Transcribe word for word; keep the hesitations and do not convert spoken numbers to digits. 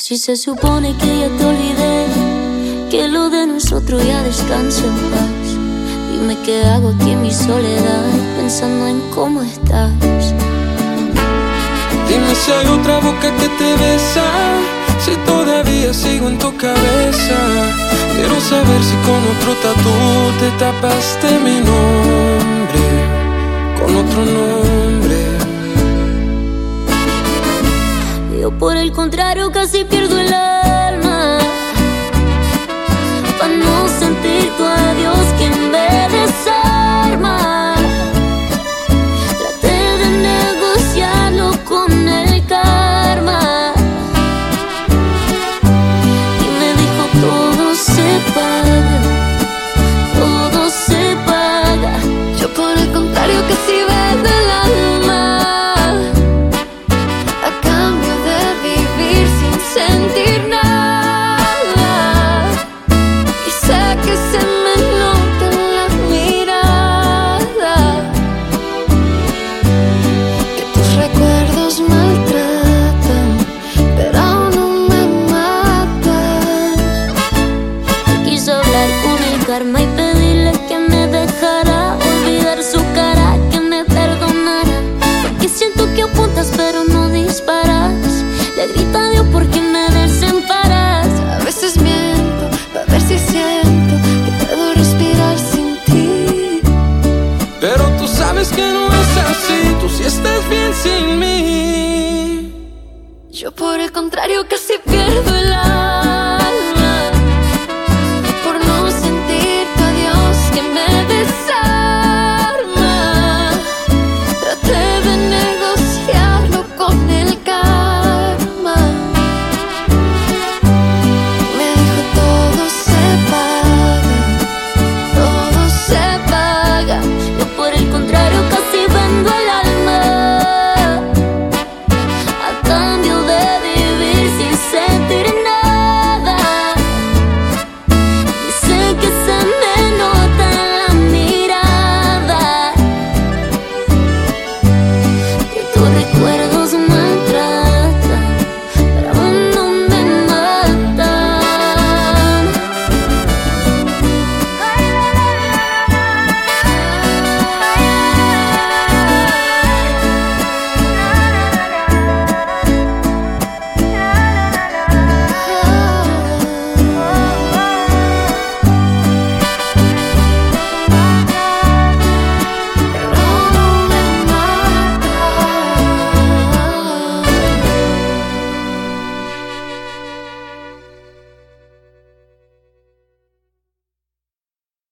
Si se supone que ya te olvidé, que lo de nosotros ya descansa en paz. Dime qué hago aquí en mi soledad, pensando en cómo estás. Dime si hay otra boca que te besa, si todavía sigo en tu cabeza. Quiero saber si con otro tatú te tapaste mi nombre, con otro nombre. Yo por el contrario casi pierdo el alma, pa' no sentir tu adiós que me desarma. Traté de negociarlo con el karma y me dijo todo se paga, todo se paga. Yo por el contrario casi vendo el alma a cambio de vivir sin sentir nada. Y sé que se me nota en la mirada que tus recuerdos maltratan, pero aún no me matan. Quiso hablar con el karma y pedirle que me dejara olvidar su cara, que me perdonara, porque siento que apuntas pero no disparas. Le grita a Dios porque me desemparas. A veces miento pa' ver si siento que puedo respirar sin ti, Pero tú sabes que no es así, tú sí estás bien sin mí. yo por el contrario casi